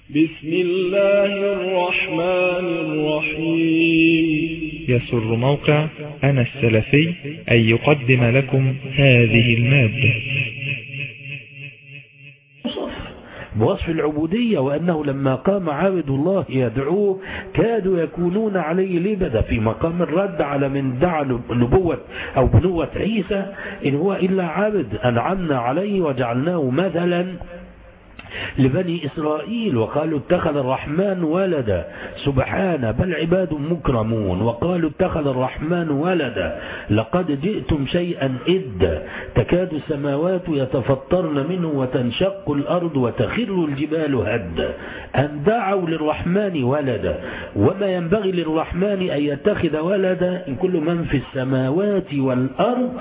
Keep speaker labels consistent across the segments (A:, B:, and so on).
A: بسم الله الرحمن الرحيم.
B: يسر موقع أنا السلفي أن يقدم لكم هذه المادة.
C: بوصف العبودية، وأنه لما قام عابد الله يدعوه كادوا يكونون عليه لبدا، في مقام الرد على من دعا نبوة أو بنوة عيسى إن هو إلا عبد أنعمنا عليه وجعلناه مثلا لبني إسرائيل، وقالوا اتخذ الرحمن ولدا سبحانه بل عباد مكرمون، وقالوا اتخذ الرحمن ولدا لقد جئتم شيئا إدا تكاد السماوات يتفطرن منه وتنشق الأرض وتخر الجبال هدا أن دعوا للرحمن ولدا وما ينبغي للرحمن أن يتخذ ولدا إن كل من في السماوات والأرض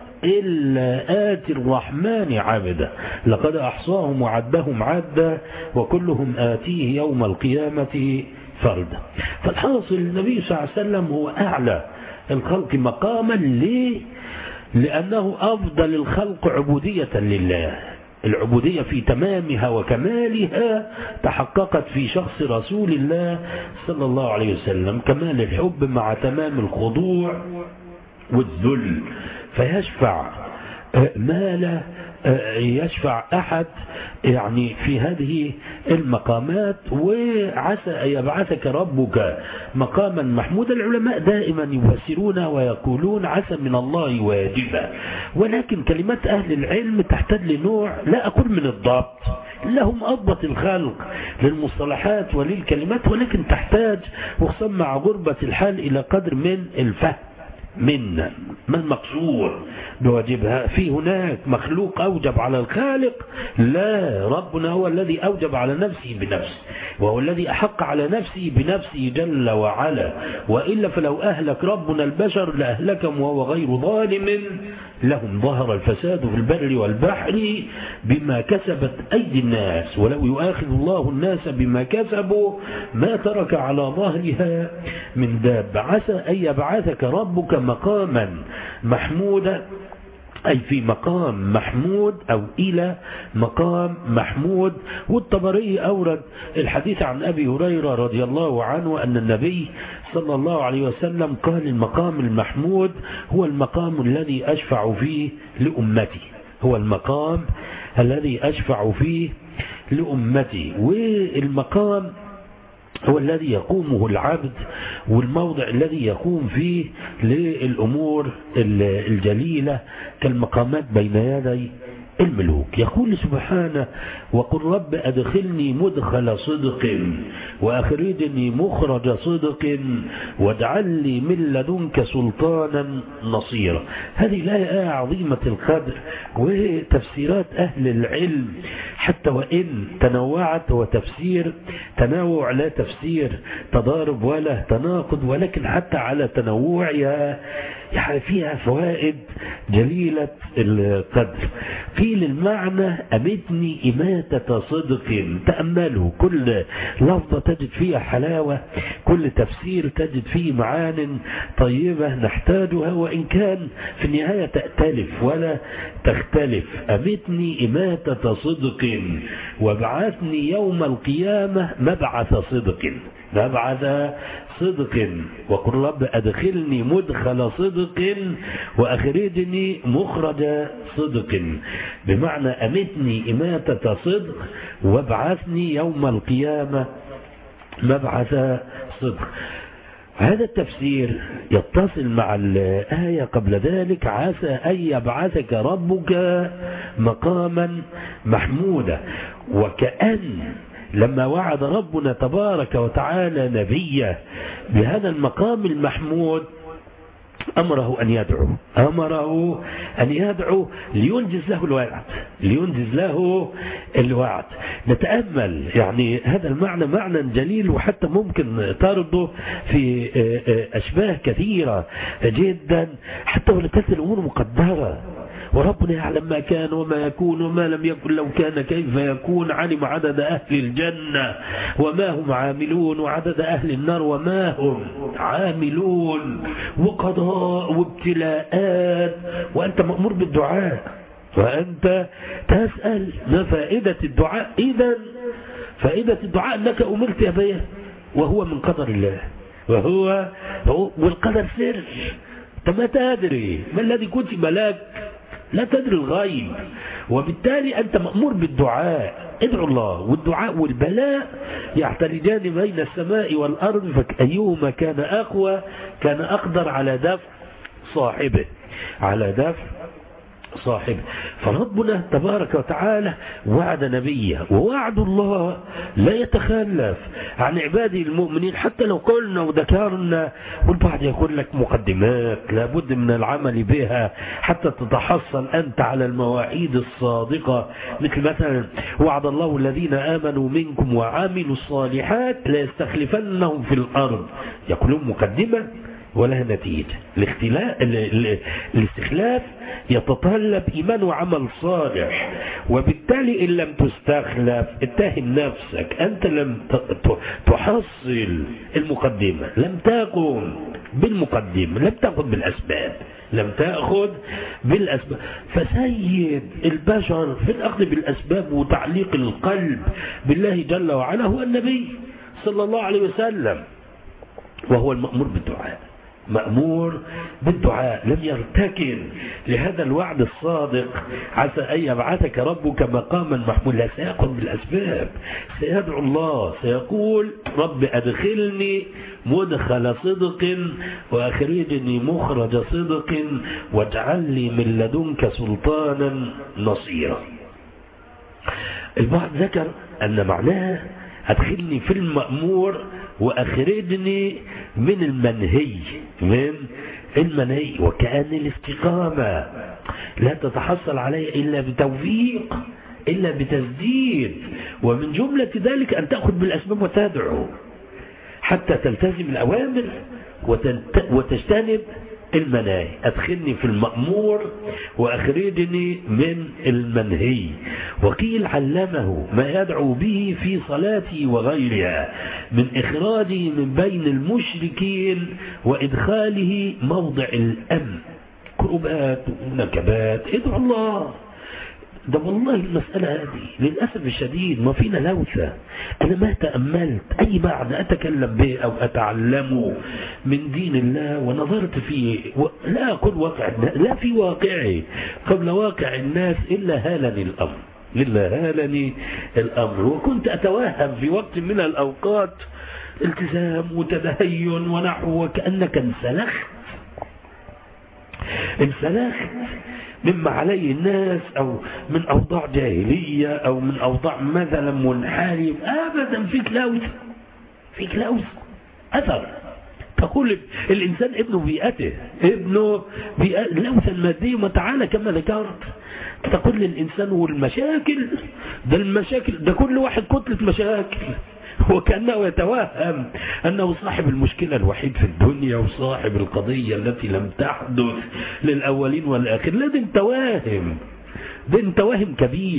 C: إلا آتي الرحمن عبدا لقد أحصاهم وعدهم عدا وكلهم آتيه يوم القيامة فردا. فالحاصل النبي صلى الله عليه وسلم هو أعلى الخلق مقاما. ليه؟ لأنه أفضل الخلق عبودية لله. العبودية في تمامها وكمالها تحققت في شخص رسول الله صلى الله عليه وسلم، كمال الحب مع تمام الخضوع والذل، فيشفع ما لا يشفع أحد يعني في هذه المقامات. وعسى أن يبعثك ربك مقاما محمودا. العلماء دائما يفسرون ويقولون عسى من الله واجبا، ولكن كلمات أهل العلم تحتاج لنوع لا أقول من الضبط، لهم أضبط الخلق للمصطلحات وللكلمات، ولكن تحتاج وخصوصا مع غربة الحال إلى قدر من الفهم منا. ما المقصود بواجبها؟ في هناك مخلوق أوجب على الخالق؟ لا، ربنا هو الذي أوجب على نفسه بنفسه، وهو الذي أحق على نفسه بنفسه جل وعلا، وإلا فلو أهلك ربنا البشر لأهلكهم وهو غير ظالم لهم. ظهر الفساد في البر والبحر بما كسبت أيدي الناس، ولو يؤاخذ الله الناس بما كسبوا ما ترك على ظهرها من دابة. عسى أن يبعثك ربك مقاما محمودا، أي في مقام محمود أو إلى مقام محمود. والطبري أورد الحديث عن أبي هريرة رضي الله عنه أن النبي صلى الله عليه وسلم قال المقام المحمود هو المقام الذي أشفع فيه لأمتي، هو المقام الذي أشفع فيه لأمتي. والمقام هو الذي يقومه العبد، والموضع الذي يقوم فيه للأمور الجليلة كالمقامات بين يدي الملوك. يقول سبحانه وقل رب أدخلني مدخل صدق وأخرجني مخرج صدق واجعل لي من لدنك سلطانا نصيرا. هذه الآية عظيمة القدر، وتفسيرات أهل العلم حتى وإن تنوعت وتفسير تنوع لا تفسير تضارب ولا تناقض، ولكن حتى على تنوعها فيها فوائد جليلة القدر. قيل المعنى أمتني إماتة صدق. تأملوا، كل لفظة تجد فيها حلاوة، كل تفسير تجد فيه معان طيبة نحتاجها، وإن كان في النهاية تأتلف ولا تختلف. أمتني إماتة صدق وابعثني يوم القيامة مبعث صدق، مبعث صدق. وقل رب أدخلني مدخل صدق وأخرجني مخرج صدق، بمعنى أمتني إماتة صدق وابعثني يوم القيامة مبعث صدق. هذا التفسير يتصل مع الآية قبل ذلك عسى أن يبعثك ربك مقاما محمودا. وكأن لما وعد ربنا تبارك وتعالى نبيه بهذا المقام المحمود أمره أن يدعو لينجز له الوعد، لينجز له الوعد. نتأمل يعني هذا المعنى معنى جليل، وحتى ممكن ترده في أشباه كثيرة جدا، حتى ولو كانت الأمور مقدرة وربنا يعلم ما كان وما يكون وما لم يكن لو كان كيف يكون. علم عدد أهل الجنة وما هم عاملون، وعدد أهل النار وما هم عاملون، وقضاء وابتلاءات، وأنت مأمور بالدعاء وأنت تسأل ما فائدة الدعاء. إذن فائدة الدعاء أنك أمرت به، وهو من قدر الله، والقدر سر. أنت ما تدري ما الذي كتب لك، لا تدري الغيب، وبالتالي أنت مأمور بالدعاء. ادعو الله، والدعاء والبلاء يعترجان بين السماء والأرض، فأيهما كان أقوى كان أقدر على دفع صاحبه، على دفع صاحبه. فربنا تبارك وتعالى وعد نبيه، ووعد الله لا يتخلف عن عباده المؤمنين. حتى لو قلنا وذكرنا، والبعض يقول لك مقدمات لابد من العمل بها حتى تتحصل أنت على المواعيد الصادقة، مثل مثلا وعد الله الذين آمنوا منكم وعملوا الصالحات لا يستخلفنهم في الأرض، يقولون مقدمة ولا نتيجة. الاستخلاف يتطلب إيمان وعمل صالح، وبالتالي إن لم تستخلف اتهم نفسك، أنت لم تحصل المقدمة، لم تقم بالمقدمة، لم تأخذ بالأسباب، لم تأخذ بالأسباب. فسيد البشر في الأخذ بالأسباب وتعليق القلب بالله جل وعلا هو النبي صلى الله عليه وسلم، وهو المأمور بالدعاء، مأمور بالدعاء. لم يرتكن لهذا الوعد الصادق، عسى أن يبعثك ربك مقاما محمولا. سيأخذ بالأسباب، سيدعو الله، سيقول رب أدخلني مدخل صدق وأخرجني مخرج صدق واجعل لي من لدنك سلطانا نصيرا. البعض ذكر أن معناه أدخلني في المأمور وأخرجني من المنهي، وكأن الاستقامة لا تتحصل عليه إلا بتوفيق، إلا بتسديد، ومن جملة ذلك أن تأخذ بالأسباب وتدعو حتى تلتزم الأوامر وتجتنب المناهي. أدخلني في المأمور وأخرجني من المنهي. وقيل علمه ما يدعو به في صلاته وغيرها من إخراجه من بين المشركين وإدخاله موضع الأمن. كربات ونكبات، ادعو الله. ده والله المسألة هذه للأسف الشديد ما فينا لوثة. أنا ما تأملت أي معنى أتكلم به أو أتعلمه من دين الله ونظرت فيه، لا أقول واقع، لا في واقعي قبل واقع الناس إلا هالني الأمر. وكنت أتوهم في وقت من الأوقات التزام وتدهين ونحو، وكأنك انسلخت مما عليه الناس، أو من أوضاع جاهلية، أو من أوضاع مثلا منحرف. أبدا، فيك لوث أثر. تقول الإنسان ابنه بيئته، لوثا ماديا، وتعالى كما ذكرت تقول للإنسان والمشاكل، ده كل واحد كتلة مشاكل، وكأنه يتوهم أنه صاحب المشكلة الوحيد في الدنيا وصاحب القضية التي لم تحدث للأولين والآخرين. لا، ده انت واهم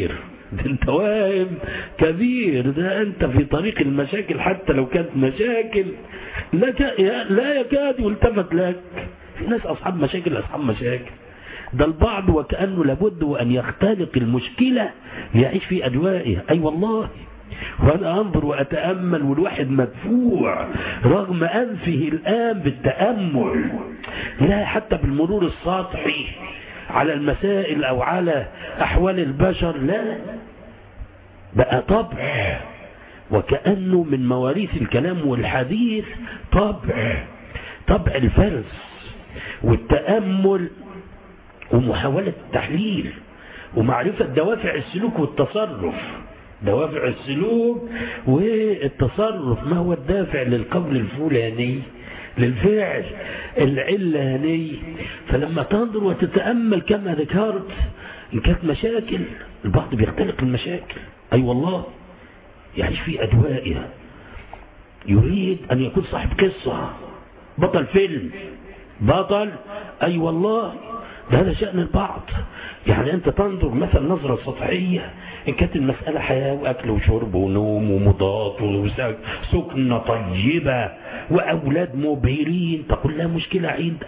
C: كبير، ده أنت في طريق المشاكل، حتى لو كانت مشاكل لا يكاد يلتفت لك. في ناس أصحاب مشاكل، ده البعض وكأنه لابد أن يختلق المشكلة ليعيش في أجوائها. أي والله، وأنا أنظر وأتأمل والواحد مدفوع رغم أنفه الآن بالتأمل، لا حتى بالمرور السطحي على المسائل أو على أحوال البشر، لا، بقى طبع، وكأنه من مواريث الكلام والحديث طبع الفرس والتأمل ومحاولة التحليل ومعرفة دوافع السلوك والتصرف. دوافع السلوك والتصرف، ما هو الدافع للقول الفلاني، للفعل العلاني. فلما تنظر وتتأمل كما ذكرت، إن كانت مشاكل، البعض بيختلق المشاكل. أي والله، يعيش في أجوائها، يريد أن يكون صاحب قصة، بطل فيلم، أي والله، ده هذا شأن البعض. يعني أنت تنظر مثلا نظرة سطحية، إن كانت المسألة حياة وأكل وشرب ونوم ومضاد وسكنة طيبة وأولاد مبهرين، تقول لا مشكلة عند.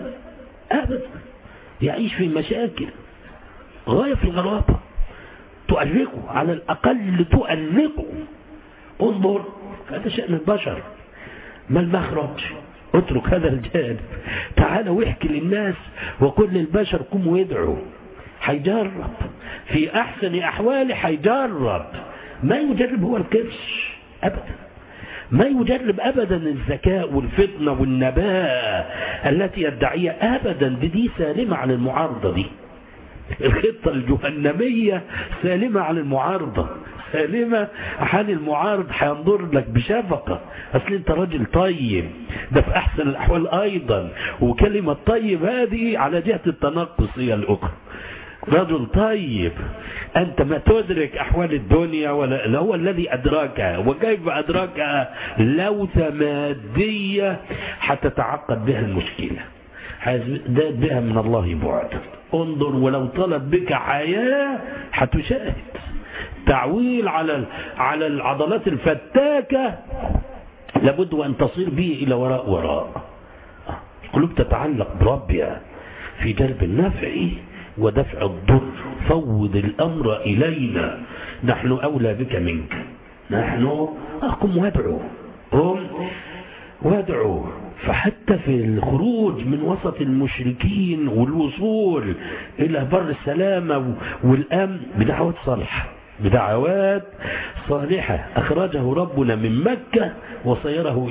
C: أبدا، يعيش في مشاكل غاية في الغرابة. تؤرقه، على الأقل تؤرقه. انظر، هذا شأن البشر. ما المخرج؟ اترك هذا الجانب، تعال واحكي للناس وقل للبشر قوموا يدعوا. هيجرب في أحسن أحواله، هيجرب. ما يجرب هو الكرش أبدا، ما يجرب أبدا الذكاء والفطنة والنباهة التي يدعيها أبدا. دي سالمة عن المعارضة. دي الخطة الجهنمية سالمة عن المعارضة، سالمة عن المعارض. هينظر لك بشفقة، أصل أنت راجل طيب، ده في أحسن الأحوال أيضا. وكلمة طيب هذه على جهة التنقص هي الأخرى. رجل طيب، أنت ما تدرك أحوال الدنيا ولا هو الذي أدراكها. وكيف أدراكها؟ لوثة مادية حتتعقد بها المشكلة، هيزداد بها من الله بعدا. انظر، ولو طلب بك حياة هتشاهد تعويل على العضلات الفتاكة، لابد أن تصير به إلى وراء. القلوب تتعلق بربها في جلب النفع ودفع الضر. فوض الأمر إلينا، نحن أولى بك منك. نحن قم وادعوا. فحتى في الخروج من وسط المشركين والوصول إلى بر السلامة والأمن بدعوات صالحة أخرجه ربنا من مكة وصيره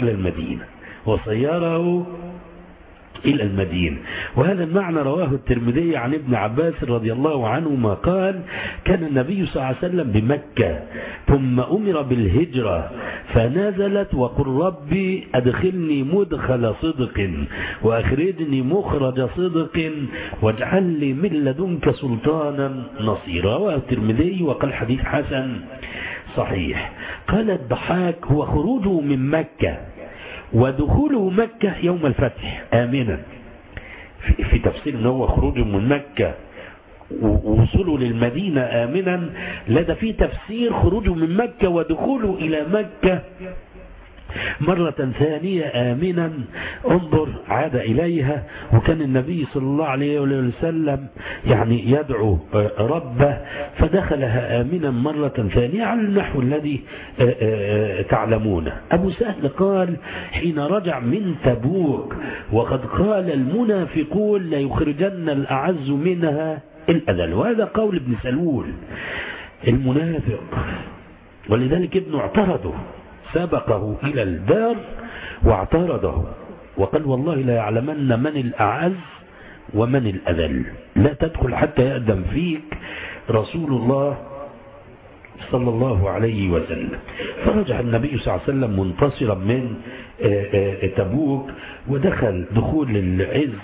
C: إلى المدينة. وهذا المعنى رواه الترمذي عن ابن عباس رضي الله عنهما قال: كان النبي صلى الله عليه وسلم بمكة ثم أمر بالهجرة فنزلت: وقل ربي أدخلني مدخل صدق وأخرجني مخرج صدق واجعل لي من لدنك سلطانا نصيرا. رواه الترمذي وقال حديث حسن صحيح. قال الضحاك: هو خروجه من مكة ودخوله مكة يوم الفتح آمنا. في تفسير أنه هو خروجه من مكة ووصوله للمدينة آمنا، لدى في تفسير خروجه من مكة ودخوله إلى مكة مرة ثانية آمنا. انظر، عاد إليها. وكان النبي صلى الله عليه وسلم يعني يدعو ربه فدخلها آمنا مرة ثانية على النحو الذي تعلمونه. أبو سهل قال: حين رجع من تبوك وقد قال المنافقون ليخرجن الأعز منها الأذل. وهذا قول ابن سلول المنافق، ولذلك ابنه اعترضه، سبقه إلى الدار واعترضه وقال: والله لا يعلمن من الأعز ومن الأذل، لا تدخل حتى يأذن فيك رسول الله صلى الله عليه وسلم. فرجع النبي صلى الله عليه وسلم منتصرا من تبوك ودخل دخول العز،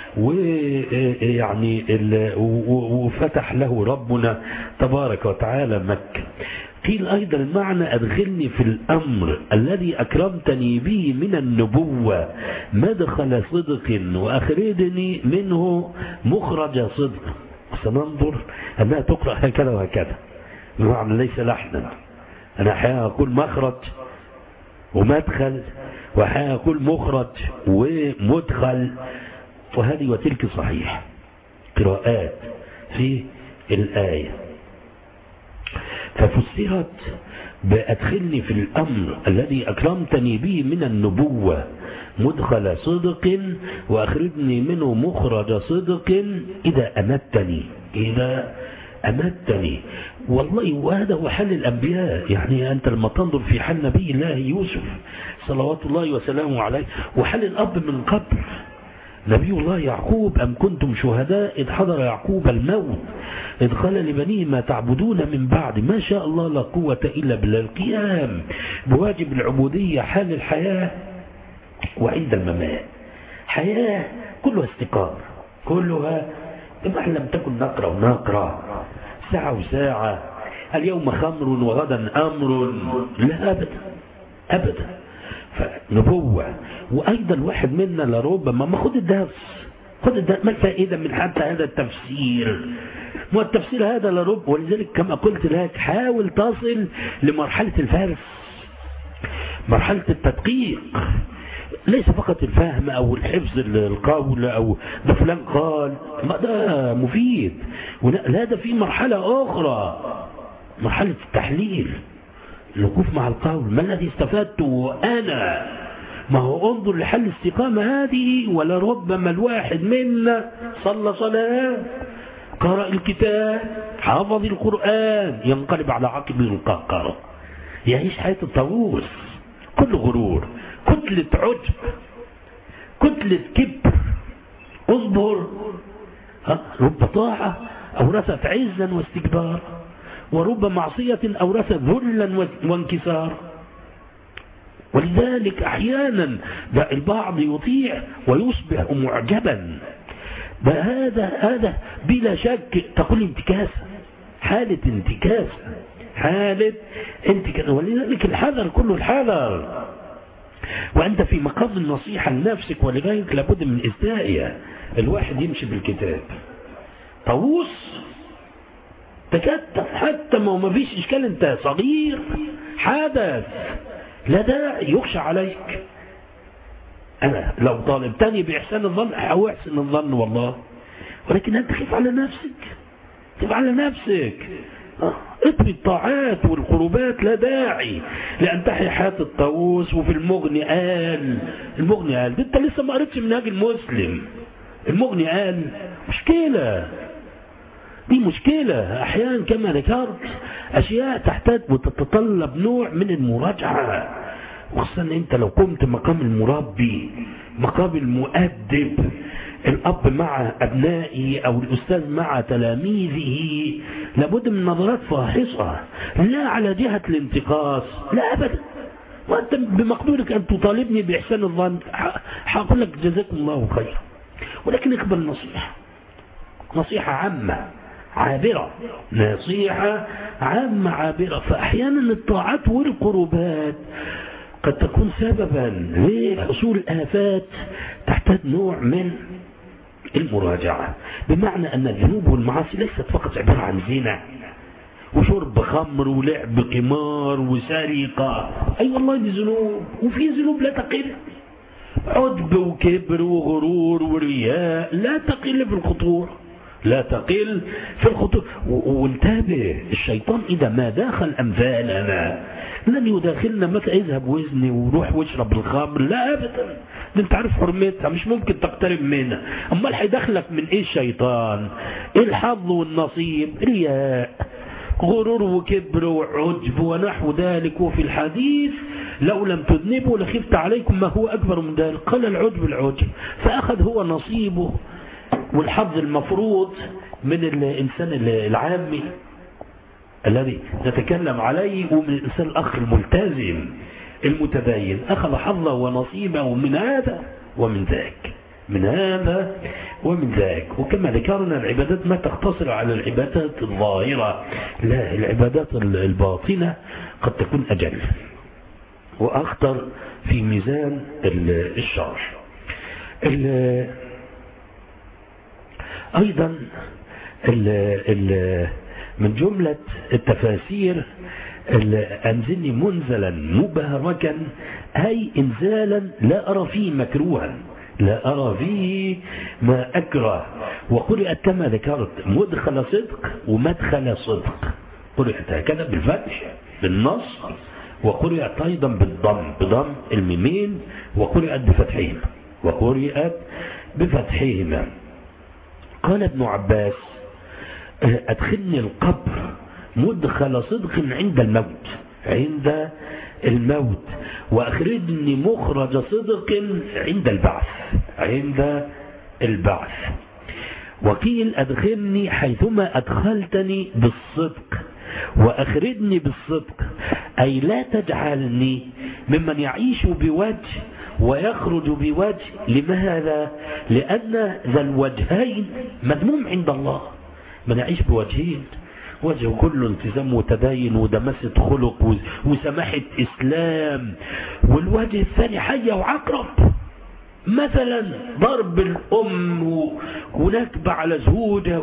C: ويعني وفتح له ربنا تبارك وتعالى مكة. قيل أيضا المعنى: أدخلني في الأمر الذي أكرمتني به من النبوة مدخل صدق وأخرجني منه مخرج صدق. سننظر أنها تقرأ هكذا وهكذا، المعنى ليس لحنا. أنا أحيانا أقول مخرج ومدخل، وأحيانا أقول مخرج ومدخل، وهذه وتلك صحيح قراءات في الآية. ففسرت بأدخلني في الأمر الذي أكرمتني به من النبوة مدخل صدق وأخرجني منه مخرج صدق إذا أمتني. والله وهذا هو حل الأنبياء. يعني أنت لما تنظر في حل نبي الله يوسف صلوات الله وسلامه عليه، وحل الأب من قبل نبي الله يعقوب: أم كنتم شهداء إذ حضر يعقوب الموت إذ قال لبنيه ما تعبدون من بعد ما شاء الله لا قوة إلا بالله. القيام بواجب العبودية حال الحياة وعند الممات. حياة كلها استقامة، كلها إما لم تكن نقرة ساعة وساعة، اليوم خمر وغدا أمر، لا أبدا. فنبوة. وأيضا واحد منا لربما ما خد الدرس ما الفائدة من حتى هذا التفسير؟ ما التفسير هذا لرب. ولذلك كما قلت لك حاول تصل لمرحلة الفرس، مرحلة التدقيق، ليس فقط الفهم أو الحفظ القول أو ده فلان قال، ما ده مفيد، لا ده في مرحلة أخرى مرحلة التحليل، الوقوف مع القول، ما الذي استفدته أنا؟ ما هو انظر لحل الاستقامة هذه. ولربما الواحد منا صلى صلاة، قرأ الكتاب، حافظ القرآن، ينقلب على عقب القهقرة، يعيش حياة الطاووس، كل غرور، كتلة عجب، كتلة كبر. اصبر، رب طاعة أورثت عزا واستكبار، ورب معصية أورثت ذلا وانكسار. ولذلك أحيانا البعض يطيع ويصبح معجبا. هذا بلا شك تقول انتكاسة، حالة انتكاسة، حالة انتكاسة. ولذلك الحذر، كل الحذر. وأنت في مقام النصيحة لنفسك ولغيرك لابد من إزدائها. الواحد يمشي بالكتاب طاووس تكتف، حتى ما فيش إشكال، أنت صغير، حدث، لا داعي يخشى عليك. أنا لو طالبتني بإحسان الظن أو أحسن الظن والله، ولكن أنت خف على نفسك، خف على نفسك. اطوي الطاعات والقربات، لا داعي لأن تحيا حياة الطاووس. وفي المغني قال، أنت لسه ما قريتش منهاج المسلم. المغني قال مشكلة، دي مشكلة أحيانا كما ذكرت، أشياء تحتاج وتتطلب نوع من المراجعة، وخصوصا أنت لو قمت مقام المربي، مقام المؤدب، الأب مع أبنائه أو الأستاذ مع تلاميذه، لابد من نظرات فاحصة، لا على جهة الانتقاص، لا أبدا. وأنت بمقدورك أن تطالبني بإحسان الظن، هقول لك جزاكم الله خيرا، ولكن اقبل نصيحة عامة عابرة، نصيحة عامة عابرة. فأحيانا الطاعات والقربات قد تكون سببا لحصول آفات تحتاج نوع من المراجعة. بمعنى أن الذنوب والمعاصي ليست فقط عبارة عن زنا وشرب خمر ولعب قمار وسرقة. أي والله دي ذنوب، وفي ذنوب لا تقل، عجب وكبر وغرور ورياء، لا تقل في الخطورة، لا تقل في الخطوة. وانتبه، الشيطان إذا ما داخل أمثالنا لن يداخلنا مثلا اذهب وزني وروح واشرب الخمر، لا أبدا، دي انت عارف حرمتها، مش ممكن تقترب منها. أمال هيدخلك من إيه الشيطان؟ الحظ والنصيب، رياء، غرور وكبر وعجب ونحو ذلك. وفي الحديث لو لم تذنبوا لخفت عليكم ما هو أكبر من ذلك. قال العجب، فأخذ هو نصيبه والحظ المفروض من الإنسان العامي الذي نتكلم عليه، ومن الإنسان الأخ الملتزم المتدين، أخذ حظه ونصيبه من هذا ومن ذاك، من هذا ومن ذاك. وكما ذكرنا العبادات ما تقتصر على العبادات الظاهرة، لا، العبادات الباطنة قد تكون أجل وأخطر في ميزان الشرع. أيضا من جملة التفاسير أنزلني منزلا مباركا، أي إنزالا لا أرى فيه مكروها، لا أرى فيه ما أكره. وقرأت كما ذكرت مدخل صدق ومدخل صدق، قرأت هكذا بالفتح بالنص، وقرأت أيضا بضم الميمين، وقرأت بفتحهما. قال ابن عباس أدخلني القبر مدخل صدق عند الموت، وأخرجني مخرج صدق عند البعث. وقيل أدخلني حيثما أدخلتني بالصدق وأخرجني بالصدق، أي لا تجعلني ممن يعيش بوجه ويخرج بوجه. لماذا؟ لأن ذا الوجهين مذموم عند الله. من يعيش بوجهين، وجه كله التزام وتدين ودمسة خلق وسماحة إسلام، والوجه الثاني حية وعقرب، مثلا ضرب الأم ونكبة على زوجها،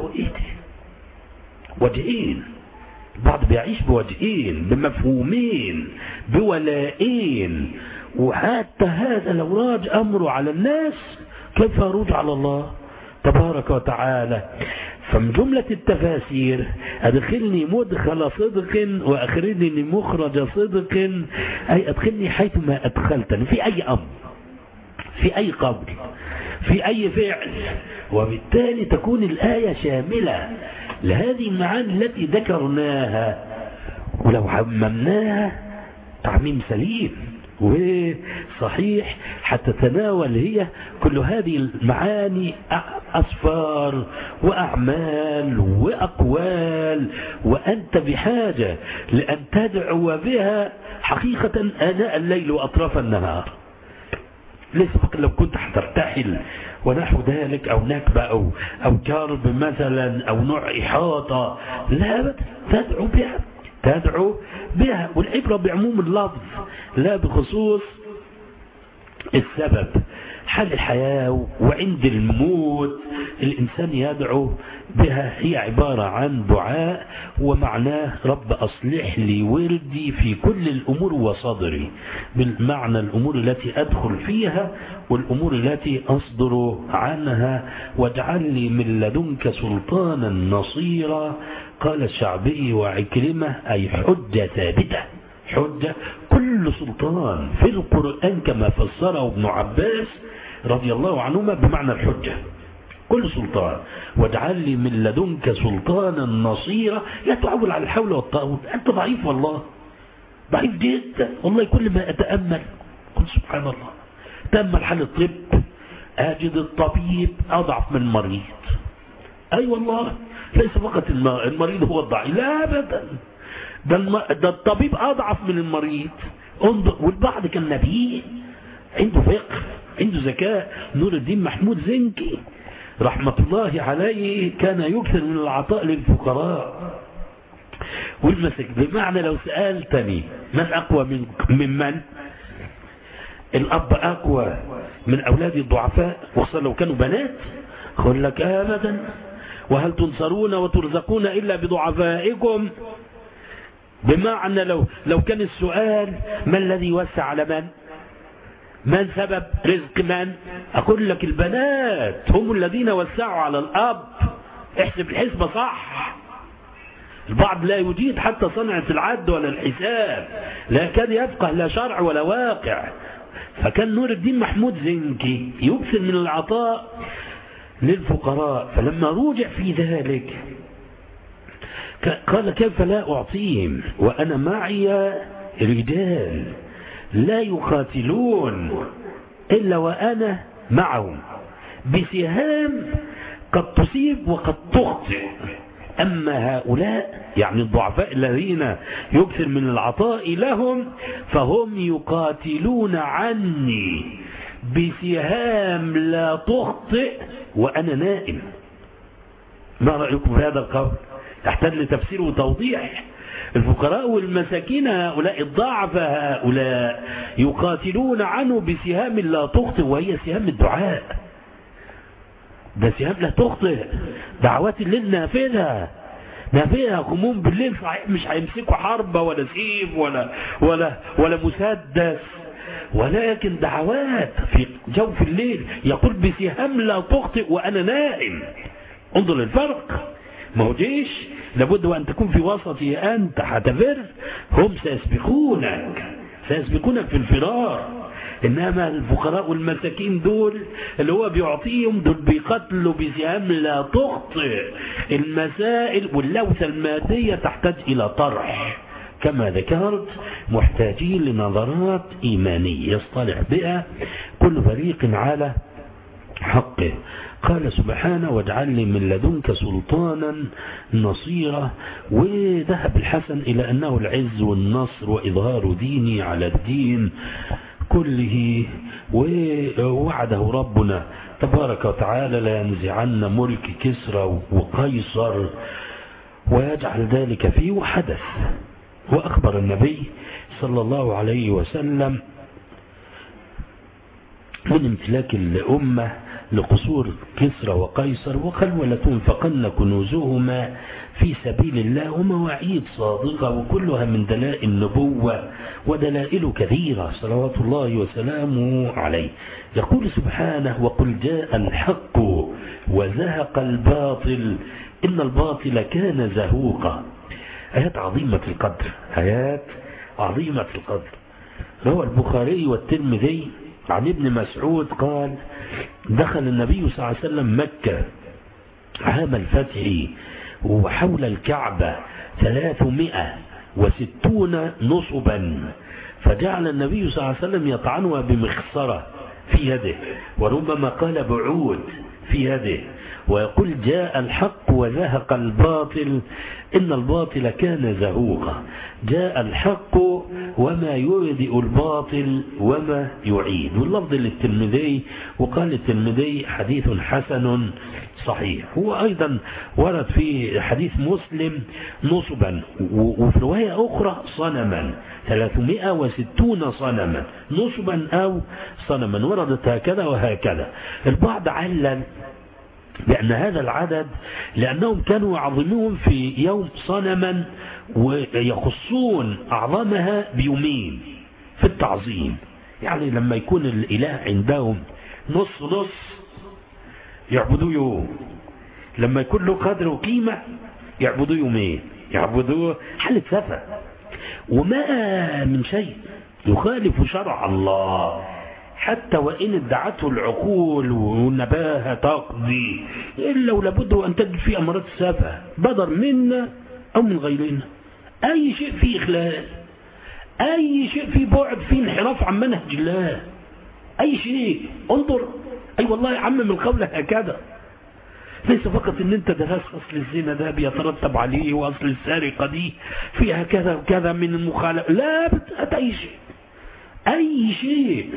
C: وجهين. البعض بيعيش بوجهين، بمفهومين، بولائين. وحتى هذا لو راج أمره على الناس كيف يروج على الله تبارك وتعالى. فمن جملة التفاسير أدخلني مدخل صدق وأخرجني مخرج صدق، أي أدخلني حيثما أدخلتني، في أي أمر، في أي قول، في أي فعل. وبالتالي تكون الآية شاملة لهذه المعاني التي ذكرناها، ولو عممناها تعميم سليم وصحيح حتى تناول هي كل هذه المعاني أسفار وأعمال وأقوال، وأنت بحاجة لأن تدعو بها حقيقة آناء الليل وأطراف النهار. ليس فقط لو كنت هترتحل ونحو ذلك، أو نكبة أو كرب مثلا، أو نوع إحاطة، لا، تدعو بها. والعبرة بعموم اللفظ لا بخصوص السبب. حال الحياة وعند الموت الإنسان يدعو بها، هي عبارة عن دعاء ومعناه رب أصلح لي وردي في كل الأمور وصدري، بالمعنى الأمور التي أدخل فيها والأمور التي أصدر عنها، واجعل لي من لدنك سلطانا نصيرا. قال الشعبي وعكرمة أي حجة ثابتة. حجة، كل سلطان في القرآن كما فسره ابن عباس رضي الله عنهما بمعنى الحجة، كل سلطان. واجعل لي من لدنك سلطانا نصيرا. لا تعول على الحول والطاقة، أنت ضعيف والله، ضعيف جدا والله. كل ما أتأمل قل سبحان الله، تأمل حال الطب أجد الطبيب أضعف من المريض. أي والله، ليس فقط المريض هو الضعيف، لا أبدا، ده الطبيب أضعف من المريض. والبعض كان نبي عنده فقه، عنده ذكاء. نور الدين محمود زنكي رحمة الله عليه كان يكثر من العطاء للفقراء والمساكين. بمعنى لو سألتني من أقوى من الأب أقوى من أولاد الضعفاء، وخصوصا لو كانوا بنات، أقول لك أبدا. وهل تنصرون وترزقون إلا بضعفائكم. بمعنى لو كان السؤال ما الذي يوسع على من سبب رزق من، أقول لك البنات هم الذين وسعوا على الأب. احسب الحسبة صح. البعض لا يجيد حتى صنعة العد ولا الحساب، لا كان يفقه لا شرع ولا واقع. فكان نور الدين محمود زنكي يكثر من العطاء للفقراء. فلما روجع في ذلك قال كيف لا أعطيهم وأنا معي رجال لا يقاتلون إلا وأنا معهم بسهام قد تصيب وقد تخطئ. أما هؤلاء يعني الضعفاء الذين يكثر من العطاء لهم فهم يقاتلون عني بسهام لا تخطئ وأنا نائم. ما رأيكم في هذا القول؟ تحتاج لتفسير وتوضيح. الفقراء والمساكين هؤلاء الضعفاء هؤلاء يقاتلون عنه بسهام لا تخطئ، وهي سهام الدعاء. ده سهام لا تخطئ، دعوات الليل نافذة غموم بالليل. صحيح مش هيمسكوا حربة ولا سيف ولا مسدس، ولكن دعوات في جوف الليل. يقول بسهام لا تخطئ وأنا نائم. انظر الفرق. ما هو جيش لابد وأن تكون في وسطه أنت هتفر، هم سيسبقونك في الفرار. إنما الفقراء والمساكين دول اللي هو بيعطيهم دول بيقتلوا بسهام لا تخطئ. المسائل واللوثة المادية تحتاج إلى طرح كما ذكرت، محتاجين لنظرات إيمانية يصطلح بها كل فريق على حقه. قال سبحانه واجعل لي من لدنك سلطانا نصيرا. وذهب الحسن إلى أنه العز والنصر وإظهار ديني على الدين كله. ووعده ربنا تبارك وتعالى لا ينزعن ملك كسرى وقيصر ويجعل ذلك فيه وحدث. وأخبر النبي صلى الله عليه وسلم من امتلاك الأمة لقصور كسرى وقيصر، وقال ولا تنفقن كنوزهما في سبيل الله، ومواعيد صادقة وكلها من دلائل النبوة ودلائل كثيرة صلوات الله وسلامه عليه. يقول سبحانه وقل جاء الحق وزهق الباطل إن الباطل كان زهوقا. آيات عظيمة القدر، آيات عظيمة القدر. روى البخاري والترمذي عن ابن مسعود قال دخل النبي صلى الله عليه وسلم مكة عام الفتح وحول الكعبة 360 نصبا، فجعل النبي صلى الله عليه وسلم يطعنها بمخصرة في يده، وربما قال بعود في يده، ويقول جاء الحق وزهق الباطل إن الباطل كان زهوقا. جاء الحق وما يبدئ الباطل وما يعيد. واللفظ للترمذي، وقال الترمذي حديث حسن صحيح. هو أيضا ورد في حديث مسلم نصبا، وفي رواية أخرى صنما، 360 صنما نصبا أو صنما، وردت هكذا وهكذا. البعض علل لأن هذا العدد لأنهم كانوا يعظمون في يوم صنما ويخصون أعظمها بيومين في التعظيم. يعني لما يكون الإله عندهم نص نص يعبدوه يوم، لما يكون له قدر وقيمة يعبدوه يومين، يعبدوه حالة سفة. وما من شيء يخالف شرع الله حتى وإن ادعته العقول والنباهة تقضي، إلا ولابد أن تجد فيه أمراض السفة بدر منا أو من غيرنا. أي شيء فيه إخلال، أي شيء فيه بعد، فيه انحراف عن منهج الله، أي شيء. انظر، أي والله يا عم من القول هكذا، ليس فقط ان انت درست اصل الزنا ده بيترتب عليه واصل السارقة دي فيها كذا وكذا من المخالفة، لا بتأتي أي شيء، أي شيء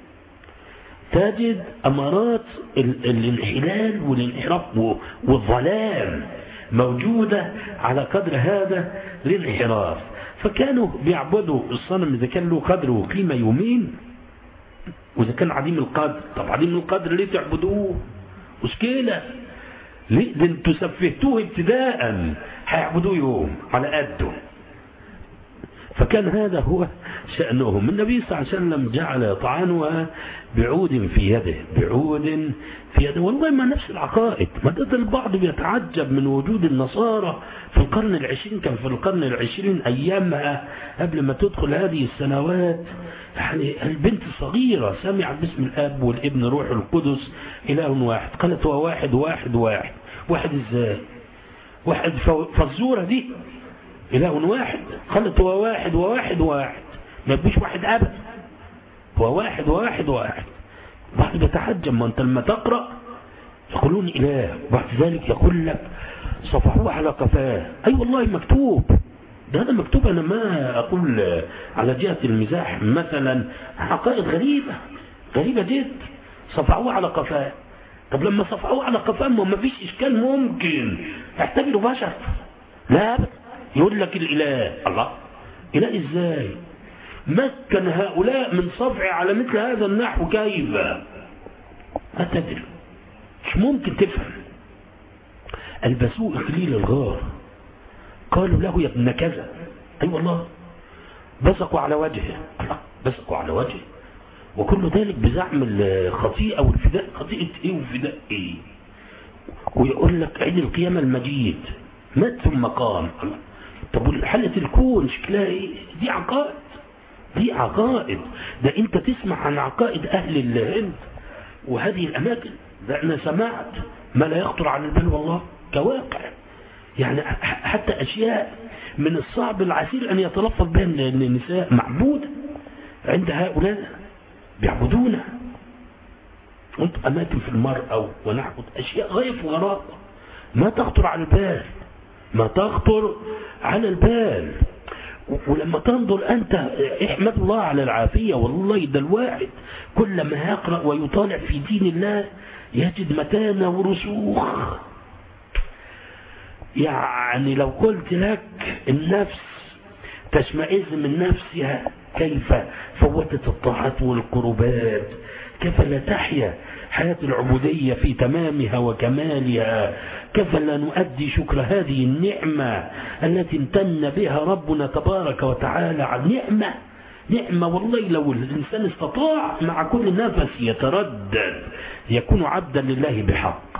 C: تجد أمارات الانحلال والانحراف والظلام موجودة على قدر هذا الانحراف. فكانوا بيعبدوا الصنم إذا كان له قدر وقيمة يومين، وإذا كان عديم القدر، طب عديم القدر ليه تعبدوه؟ مشكلة، ليه؟ ده انتوا سفهتوه ابتداء، هيعبدوه يوم على قده. فكان هذا هو شأنهم. النبي صلى الله عليه وسلم جعل يطعنها بعود في يده، بعود في يده. والله ما نفس العقائد. ما ده البعض بيتعجب من وجود النصارى في القرن العشرين. كان في القرن العشرين أيامها قبل ما تدخل هذه السنوات، يعني البنت الصغيرة سمعت باسم الأب والابن روح القدس إله واحد، قالت هو واحد واحد واحد. واحد ازاي؟ واحد فالزورة دي إله واحد، قالت هو واحد وواحد واحد، ما يبقيش واحد أبدا، هو واحد واحد واحد. بعد بتحجم، ما أنت لما تقرأ يقولون إله، بعد ذلك يقول لك صفحوه على قفاه. أي والله مكتوب، ده هذا مكتوب. أنا ما أقول على جهة المزاح، مثلا حقائق غريبة غريبة جدا. صفحوه على قفاه. طب لما صفحوه على قفاه ما فيش إشكال، ممكن اعتبروا بشر، لا أبدا. يقول لك الإله، الله إله إزاي؟ مكن هؤلاء من صفع على مثل هذا النحو، كيف؟ ما تدري، مش ممكن تفهم. البسوء إخليل الغار، قالوا له يا ابن كذا. أي والله، بصقوا على وجهه، الله، بصقوا على وجهه، وكل ذلك بزعم الخطيئة والفداء. خطيئة إيه وفداء إيه؟ ويقول لك عيد القيامة المجيد مات ثم قام. الله، طب حالة الكون شكلها إيه؟ دي عقائد، دي عقائد. ده أنت تسمع عن عقائد أهل الهند وهذه الأماكن، ده أنا سمعت ما لا يخطر على البال والله كواقع. يعني حتى أشياء من الصعب العسير أن يتلفظ بها النساء معبودة عند هؤلاء، بيعبدونها. أنت أماكن في المرأة ونحو أشياء غاية في وراء ما تخطر على البال، ما تخطر على البال. ولما تنظر أنت، احمد الله على العافية. والله ده الواحد كلما يقرأ ويطالع في دين الله يجد متانة ورسوخ. يعني لو قلت لك النفس تشمئز من نفسها كيف فوتت الطاعات والقربات، كيف لا تحيا حياة العبودية في تمامها وكمالها، كيف لا نؤدي شكر هذه النعمة التي امتن بها ربنا تبارك وتعالى. عن نعمة والله لو الإنسان استطاع مع كل نفس يتردد يكون عبدا لله بحق،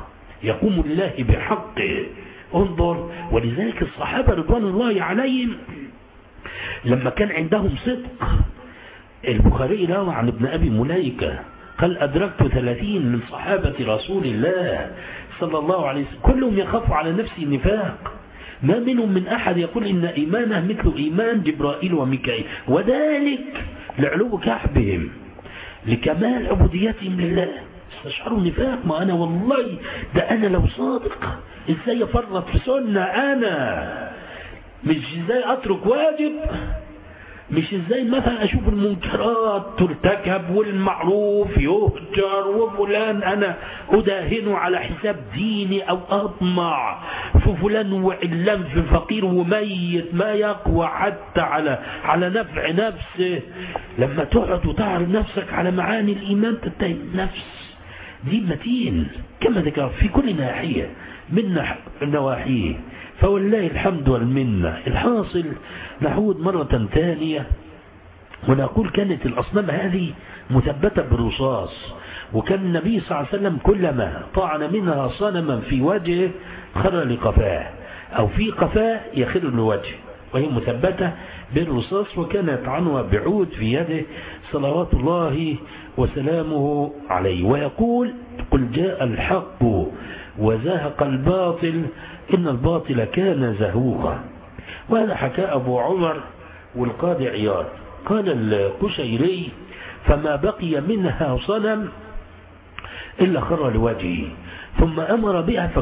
C: يقوم لله بحقه. انظر، ولذلك الصحابة رضوان الله عليهم لما كان عندهم صدق، البخاري روى عن ابن أبي مليكة قال أدركت 30 من صحابة رسول الله صلى الله عليه وسلم كلهم يخاف على نفسه النفاق، ما منهم من أحد يقول إن إيمانه مثل إيمان جبرائيل وميكائيل، وذلك لعلو كعبهم لكمال عبوديتهم لله. استشعروا النفاق. ما أنا والله ده أنا لو صادق إزاي أفرط في سنة، أنا مش إزاي أترك واجب، مش إزاي مثلا أشوف المنكرات ترتكب والمعروف يهجر وفلان أنا أداهنه على حساب ديني أو أطمع في فلان وعلان في فقير وميت ما يقوى حتى على نفع نفسه. لما تقعد وتعرض نفسك على معاني الإيمان تنتهي النفس دي متين كما ذكر في كل ناحية من نواحيه. فوالله الحمد والمنة. الحاصل نعود مرة ثانية ونقول كانت الأصنام هذه مثبتة بالرصاص، وكان النبي صلى الله عليه وسلم كلما طعن منها صنما في وجهه خر لقفاه أو في قفاه يخر لوجهه، وهي مثبتة بالرصاص، وكان يطعنها بعود في يده صلوات الله وسلامه عليه. ويقول قل جاء الحق وزهق الباطل إن الباطل كان زهوقا. وهذا حكى أبو عمر والقاضي عياض. قال القشيري فما بقي منها صنم إلا خر لوجهه ثم أمر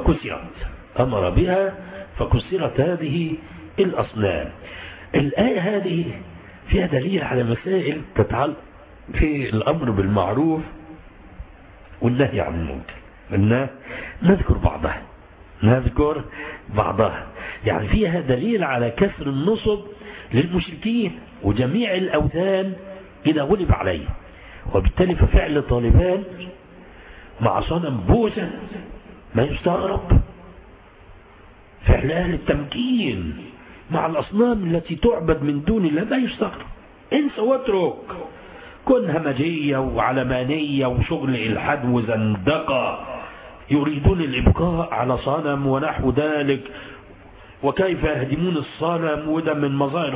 C: بها فكسرت هذه الأصنام. الآية هذه فيها دليل على مسائل تتعلق في الأمر بالمعروف والنهي عن المنكر. نذكر بعضها يعني فيها دليل على كسر النصب للمشركين وجميع الأوثان إذا غلب عليه، وبالتالي ففعل طالبان مع صنم بوذا ما يستغرب، فعل أهل التمكين مع الأصنام التي تعبد من دون الله ما يستغرب. انسى واترك، كن همجية وعلمانية وشغل إلحاد وزندقة يريدون الإبقاء على صنم ونحو ذلك، وكيف يهدمون الصنم، وده من مظاهر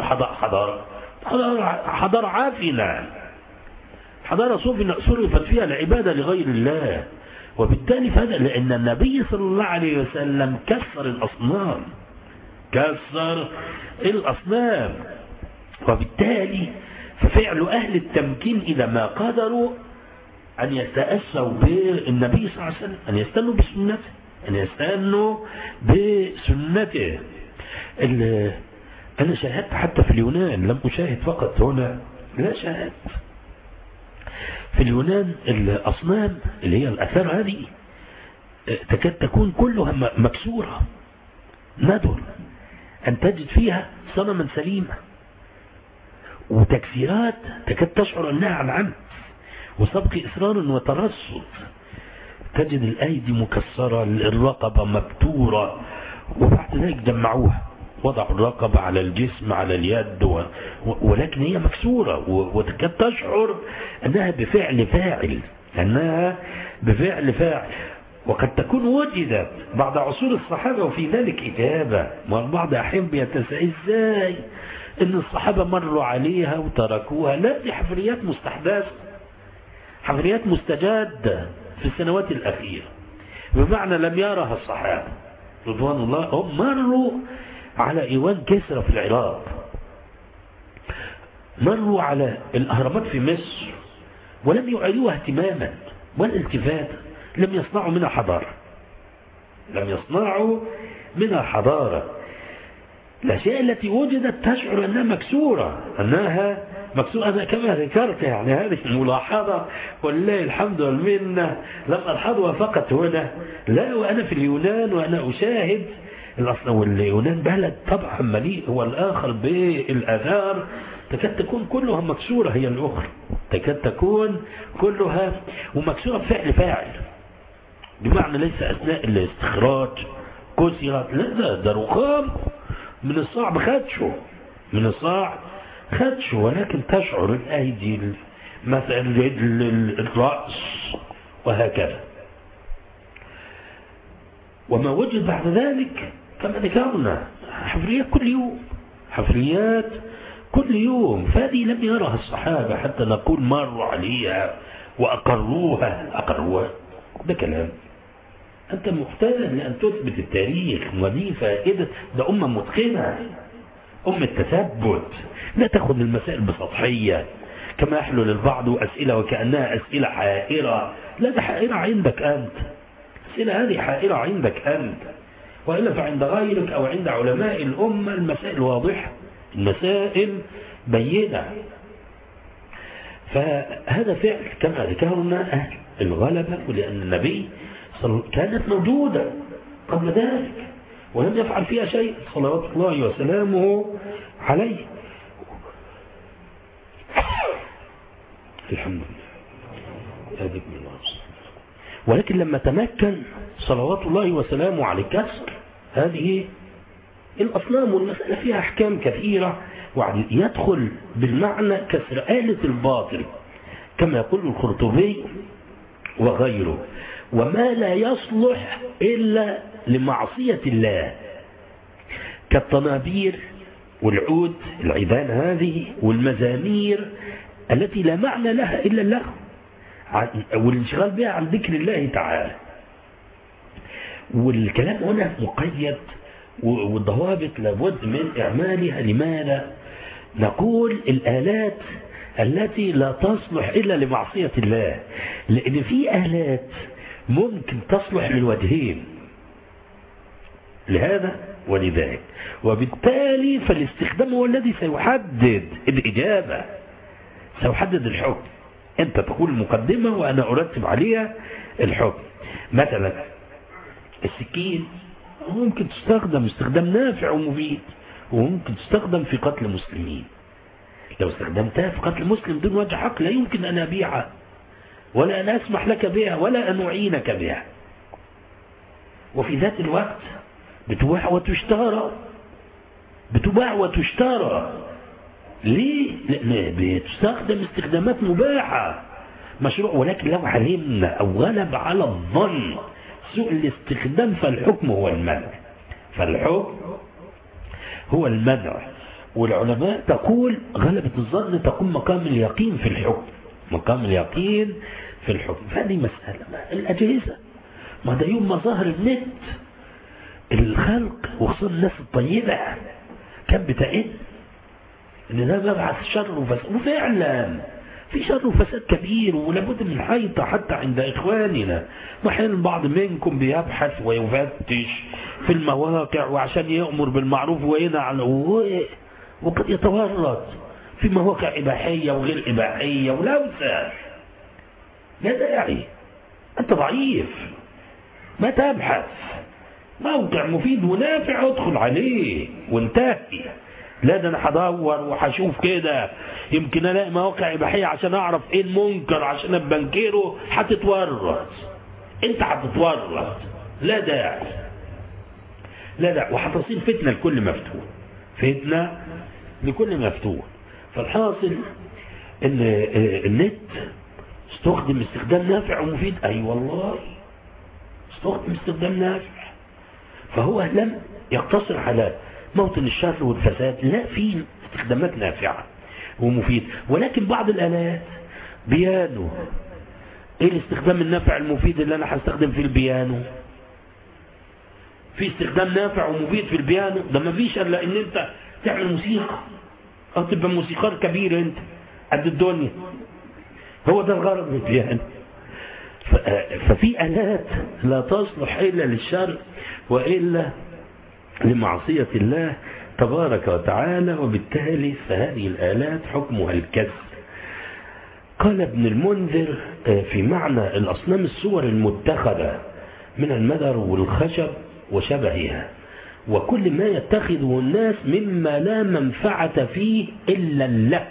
C: حضارة عافنة، حضارة صرفت فيها العبادة لغير الله. وبالتالي فهذا لأن النبي صلى الله عليه وسلم كسر الأصنام، وبالتالي ففعل أهل التمكين إذا ما قدروا أن يتأسوا بالنبي صلى الله عليه وسلم، أن يستنوا بسنته. أنا شاهدت حتى في اليونان، لم أشاهد فقط هنا، لا شاهدت في اليونان الأصنام اللي هي الأثار هذه تكاد تكون كلها مكسورة، نادر أن تجد فيها صنما سليمة، وتكسيرات تكاد تشعر أنها عن عمد وسبق إصرار وترصد. تجد الأيدي مكسرة، الرقبة مبتورة، وبعد ذلك جمعوها وضعوا الرقبة على الجسم على اليد ولكن هي مكسورة، وتكاد تشعر أنها بفعل فاعل، وقد تكون وجدت بعد عصور الصحابة وفي ذلك إجابة. والبعض أحيانا بيتساءل إزاي إن الصحابة مروا عليها وتركوها. لا، دي حفريات مستحدثة، حفريات مستجدة في السنوات الأخيرة، بمعنى لم يرها الصحابة رضوان الله. هم مروا على إيوان كسرى في العراق، مروا على الأهرامات في مصر، ولم يعيروها اهتماما ولا التفاتا، لم يصنعوا منها حضارة. الأشياء التي وجدت تشعر أنها مكسورة. أنا كما ذكرت يعني هذه الملاحظة والله الحمد والمنة لم ألحظها فقط هنا، لا، وأنا في اليونان وأنا أشاهد واليونان بلد طبعا مليء هو الآخر بالآثار تكاد تكون كلها مكسورة، هي الأخرى تكاد تكون كلها ومكسورة بفعل فاعل، بمعنى ليس أثناء الاستخراج كسرت، لا، ده رخام من الصعب خدشه، ولكن تشعر الأيدي مثلا الرأس وهكذا. وما وجد بعد ذلك كما ذكرنا حفريات كل يوم، حفريات كل يوم. فهذه لم يرها الصحابة حتى نقول مروا عليها وأقروها. ده كلام أنت محتاج لأن تثبت التاريخ، ودي فائدة. ده أمة متقنة، أمة تثبت، لا تأخذ المسائل بسطحية كما يحلل البعض أسئلة وكأنها أسئلة حائرة. لا، ده حائرة عندك أنت، الأسئلة هذه حائرة عندك أنت، وإلا فعند غيرك أو عند علماء الأمة المسائل واضحة، المسائل بينة. فهذا فعل كما ذكرنا أهل الغلبة، ولأن النبي كانت موجودة قبل ذلك ولم يفعل فيها شيء صلوات الله وسلامه عليه. الحمد لله. ولكن لما تمكن صلوات الله وسلامه عليه كسر هذه الأصنام، والمسألة فيها أحكام كثيرة، يدخل بالمعنى كسر آلة الباطل كما يقول القرطبي وغيره، وما لا يصلح إلا لمعصية الله كالطنابير والعود العيدان هذه والمزامير التي لا معنى لها إلا الله، والانشغال بها عن ذكر الله تعالى. والكلام هنا مقيد، والضوابط لابد من إعمالها. لماذا؟ نقول الآلات التي لا تصلح إلا لمعصية الله، لأن في آلات ممكن تصلح للوجهين، لهذا ولذلك، وبالتالي فالاستخدام هو الذي سيحدد الإجابة، سيحدد الحكم. أنت تقول المقدمة وأنا أرتب عليها الحكم. مثلا السكين ممكن تستخدم استخدام نافع ومفيد، وممكن تستخدم في قتل مسلمين. لو استخدمتها في قتل مسلم دون وجه حق لا يمكن أن أبيعها، ولا أن أسمح لك بها، ولا أن أعينك بها. وفي ذات الوقت بتباع وتشترى. ليه؟ لأن بتستخدم استخدامات مباحة مشروع. ولكن لو علمنا أو غلب على الظن سوء الاستخدام فالحكم هو المنع، والعلماء تقول غلبة الظن تقوم مقام اليقين في الحكم. فهذه مسألة. الأجهزة، ما ده يوم ما ظهر النت الخلق وخصوصا الناس الطيبة كان بتعد ان ده مبعث شر وفساد، وفعلا في شر وفساد كبير، ولابد من حيطة حتى عند إخواننا. وحين البعض منكم بيبحث ويفتش في المواقع وعشان يأمر بالمعروف وينهى وقد يتورط في مواقع إباحية وغير إباحية ولوثة. لا داعي، أنت ضعيف، ما تبحث موقع مفيد ونافع ادخل عليه وانتهي. لا، ده انا هدور وهشوف كده يمكن الاقي مواقع اباحيه عشان اعرف ايه المنكر عشان ابقى انكره. هتتورط، انت هتتورط. لا داعي، وهتصير فتنه لكل مفتون. فالحاصل ان النت استخدم استخدام نافع ومفيد. اي والله استخدم استخدام نافع، فهو لم يقتصر على موطن الشر والفساد، لا، في استخدامات نافعة ومفيد. ولكن بعض الآلات بيانو، ايه الاستخدام النافع المفيد اللي انا هستخدم في البيانو؟ في استخدام نافع ومفيد في البيانو ده ما فيش الا ان انت تعمل موسيقى او تبقى موسيقار كبير انت قد الدنيا. هو ده الغرض من البيانو. ففي آلات لا تصلح إلا للشر وإلا لمعصية الله تبارك وتعالى، وبالتالي فهذه الآلات حكمها الكسر. قال ابن المنذر في معنى الأصنام الصور المتخذة من المدر والخشب وشبهها، وكل ما يتخذه الناس مما لا منفعة فيه إلا الله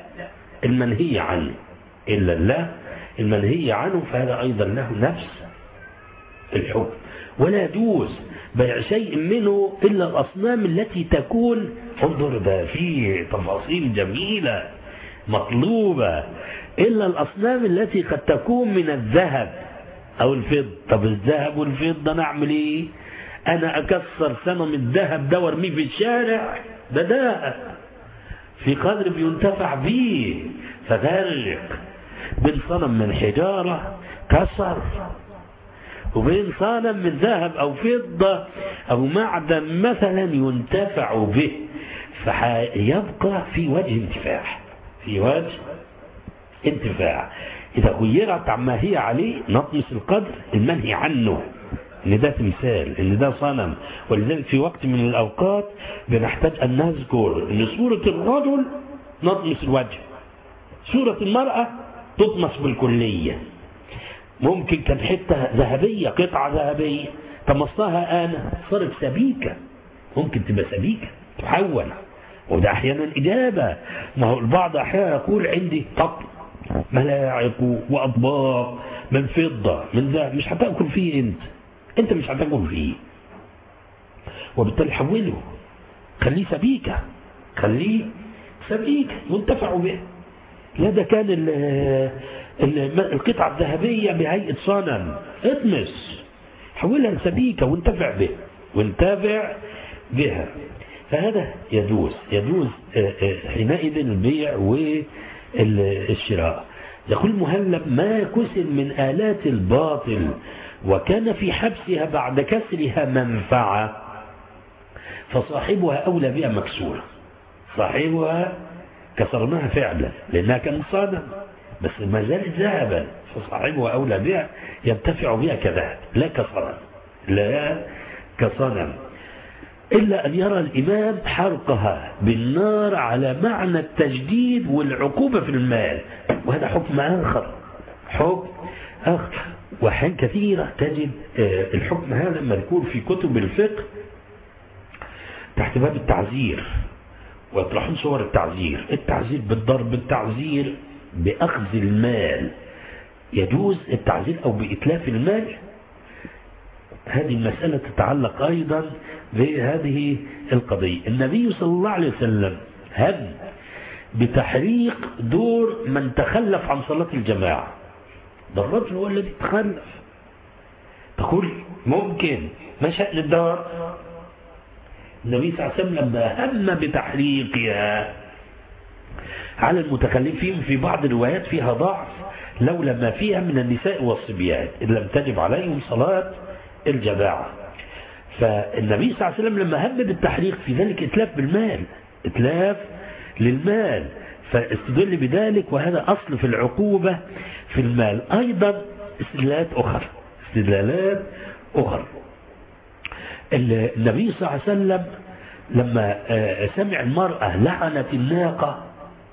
C: المنهي عنه، فهذا أيضا له نفس الحكم. ولا يجوز بيع شيء منه إلا الأصنام التي تكون، انظر ده فيه تفاصيل جميلة مطلوبة، إلا الأصنام التي قد تكون من الذهب أو الفضة. طب الذهب والفضة نعمل إيه؟ أنا أكسر صنم الذهب ده وارميه في الشارع، ده في قدر بينتفع به. ففرق بين صنم من حجارة كسر وبين صنم من ذهب أو فضة أو معدن مثلا ينتفع به، فيبقى في وجه انتفاع. إذا غيرت عما هي عليه نطمس القدر المنهي عنه، إن ده تمثال، إن ده صنم. ولذلك في وقت من الأوقات بنحتاج أن نذكر إن صورة الرجل نطمس الوجه، صورة المرأة تطمس بالكلية. ممكن كان حتة ذهبية، قطعة ذهبية طمستها أنا صارت سبيكة، ممكن تبقى سبيكة تحول، وده أحيانا إجابة. ما هو البعض أحيانا يقول عندي طقم ملاعق وأطباق من فضة من ذهب، مش هتأكل فيه أنت مش هتأكل فيه، وبالتالي حوله، خليه سبيكة ينتفع به. لا ده كان القطعة الذهبية بهيئة صنم، اطمس حولها لسبيكة وانتفع بها. فهذا يجوز حينئذ البيع والشراء. يقول المهلب: ما كسر من آلات الباطل وكان في حبسها بعد كسرها منفعة فصاحبها أولى بها مكسورة. صاحبها كسرناها فعلا لأنها كانت صنم بس ما زالت ذهبا، فصاحبها أولى بها ينتفع بها كذهب لا كصنم، إلا أن يرى الإمام حرقها بالنار على معنى التجديد والعقوبة في المال، وهذا حكم آخر. وحين كثيرة تجد الحكم هذا مذكور في كتب الفقه تحت باب التعزير، ويطرحون صور التعزير بالضرب، التعزير بأخذ المال، يجوز التعزير أو بإتلاف المال. هذه المسألة تتعلق أيضا بهذه القضية. النبي صلى الله عليه وسلم هم بتحريق دور من تخلف عن صلاة الجماعة، ده الرجل هو الذي تخلف. تقول ممكن ما شأن الدار؟ النبي صلى الله عليه وسلم لما هم بتحريقها على المتخلفين، في بعض الروايات فيها ضعف، لولا ما فيها من النساء والصبيان إذ لم تجب عليهم صلاة الجماعة. فالنبي صلى الله عليه وسلم لما هم بالتحريق في ذلك إتلاف للمال، فاستدل بذلك، وهذا أصل في العقوبة في المال. أيضا استدلالات أخرى. النبي صلى الله عليه وسلم لما سمع المرأة لعنت الناقة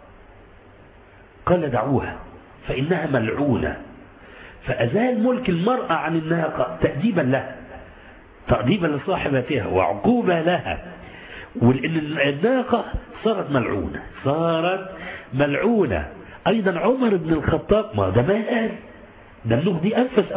C: قال: دعوها فإنها ملعونة، فأزال ملك المرأة عن الناقة تأديبا لصاحبتها وعقوبة لها، وإن الناقة صارت ملعونة. أيضا عمر بن الخطاب، ما ده ما قال، ده النوم دي أنفس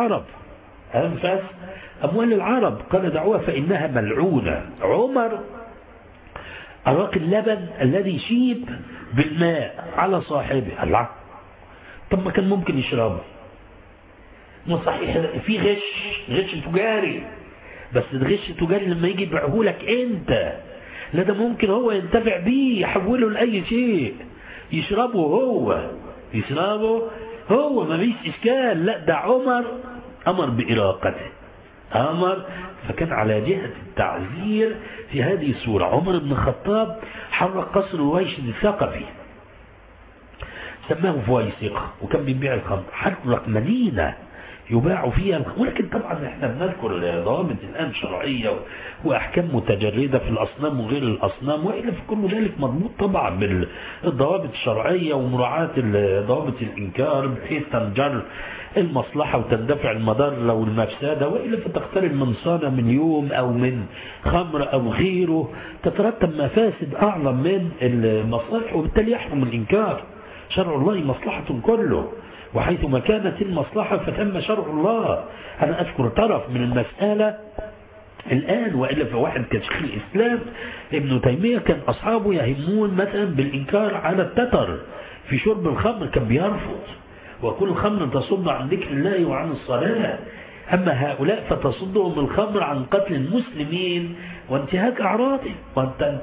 C: أموال العرب، قال: دعوها فإنها ملعونة. عمر أراق اللبن الذي شيب بالماء على صاحبه، الله، طب ما كان ممكن يشربه، صحيح في غش تجاري، بس الغش التجاري لما يجي يبيعه لك انت، لا ده ممكن هو ينتفع بيه يحوله لأي شيء، يشربه هو ما فيش إشكال. لا ده عمر أمر بإراقته، فكان على جهة التعزير في هذه الصورة. عمر بن الخطاب حرق قصر الويشد الثقفي، سماه فويسق، وكان بيبيع الخمر، حرق مدينة يباع فيها الخمر. ولكن طبعا احنا بنذكر ضوابط الآن شرعية وأحكام متجردة في الأصنام وغير الأصنام، وإلا في كل ذلك مربوط طبعا بالضوابط الشرعية ومراعاة ضوابط الإنكار، بحيث تنجر المصلحة وتندفع المضرة والمفسدة، وإلا فتقترب من صانع من يوم أو من خمر أو غيره تترتب مفاسد أعظم من المصالح، وبالتالي يحرم الإنكار. شرع الله مصلحة كله، وحيثما كانت المصلحة فتم شرع الله. أنا أذكر طرف من المسألة الآن، وإلا فواحد كشيخ الإسلام ابن تيمية كان أصحابه يهمون مثلا بالإنكار على التتر في شرب الخمر، كان بيرفض وكل خمر تصد عن ذكر الله وعن الصلاة. أما هؤلاء فتصدهم الخمر عن قتل المسلمين وانتهاك أعراضهم. وانت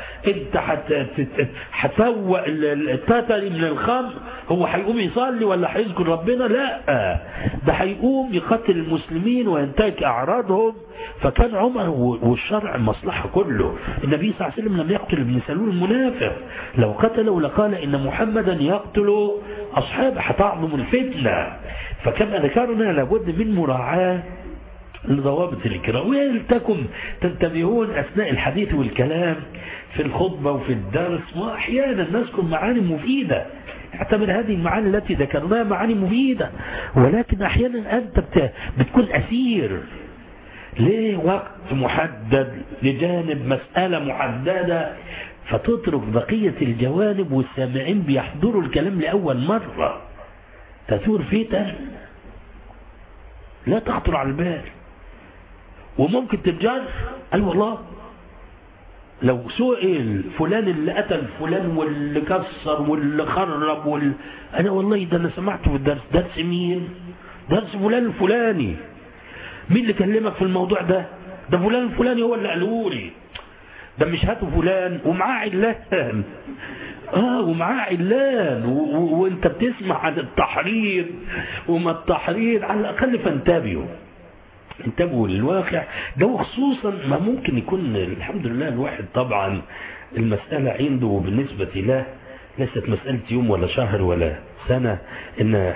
C: هتفوق التتري من الخمر، هو هيقوم يصلي ولا هيذكر ربنا؟ لا، ده هيقوم يقتل المسلمين وينتهك أعراضهم. فكان عمر والشرع مصلحة كله. النبي صلى الله عليه وسلم لم يقتل ابن سلول المنافق، لو قتله لقال إن محمدا يقتل أصحابه، هتعظم الفتنة. فكما ذكرنا لابد من مراعاة لضوابط الإكرام. ولتكن تنتبهون أثناء الحديث والكلام في الخطبة وفي الدرس، وأحيانا نذكر معاني مفيدة، اعتبر هذه المعاني التي ذكرناها معاني مفيدة، ولكن أحيانا أنت بتكون أسير لوقت محدد لجانب مسألة محددة، فتترك بقية الجوانب والسامعين بيحضروا الكلام لأول مرة، تثور فتن لا تخطر على البال، وممكن تتجر. قال والله لو سئل فلان اللي قتل فلان واللي كسر واللي خرب أنا والله ده أنا سمعته في الدرس. درس مين؟ درس فلان الفلاني. مين اللي كلمك في الموضوع ده؟ ده فلان الفلاني هو اللي قاله لي. ده مش هاته فلان ومعاه علان، ومعاه علان، وانت بتسمع عن التحريض وما التحريض. على الأقل انتبهوا للواقع ده. وخصوصا ما ممكن يكون الحمد لله الواحد طبعا المسألة عنده بالنسبة له ليست مسألة يوم ولا شهر ولا سنة ان